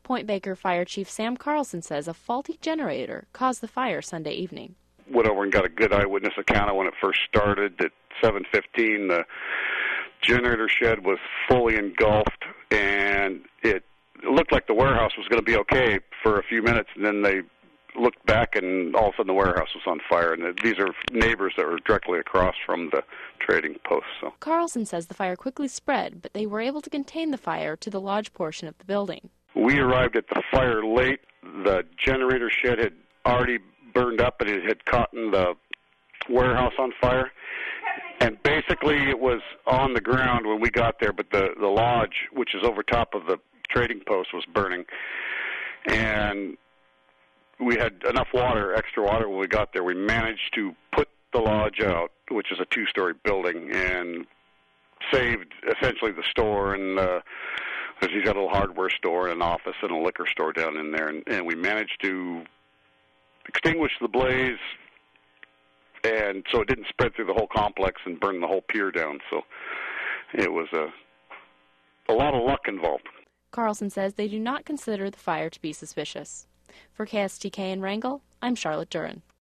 Point Baker Fire Chief Sam Carlson says a faulty generator caused the fire Sunday evening. Went over and got a good eyewitness account of when it first started. At 7:15, the generator shed was fully engulfed, and it looked like the warehouse was going to be okay for a few minutes, and then they looked back, and all of a sudden the warehouse was on fire. And these are neighbors that were directly across from the trading post. So Carlson says the fire quickly spread, but they were able to contain the fire to the lodge portion of the building. We arrived at the fire late. The generator shed had already burned up, and it had caught in the warehouse on fire. And basically it was on the ground when we got there, but the lodge, which is over top of the trading post, was burning. And we had enough water, extra water, when we got there. We managed to put the lodge out, which is a two-story building, and saved essentially the store. And because he's got a little hardware store and an office and a liquor store down in there. And we managed to extinguish the blaze, and so it didn't spread through the whole complex and burn the whole pier down. So it was a lot of luck involved. Carlson says they do not consider the fire to be suspicious. For KSTK in Wrangell, I'm Charlotte Duran.